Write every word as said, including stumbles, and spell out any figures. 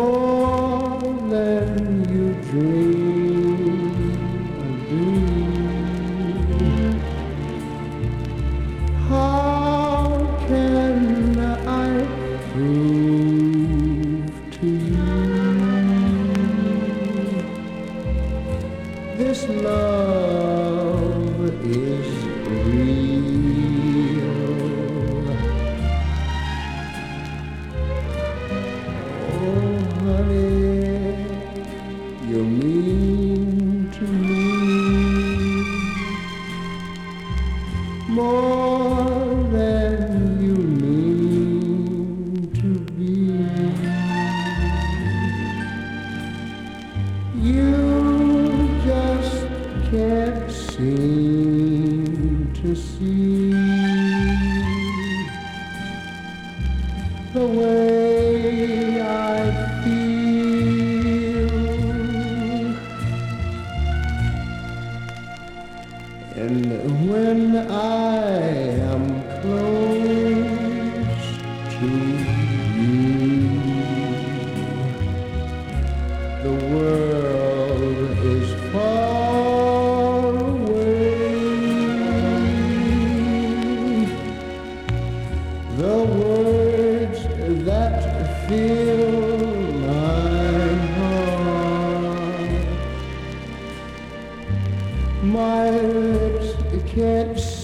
more than you dream of being. How can I prove to you this love is real? Oh, honey, you mean to me more than you mean to be. You just can't seem to see the way I feel. And when I am close to you, the world is far away. The words that fill my heart, my lips can't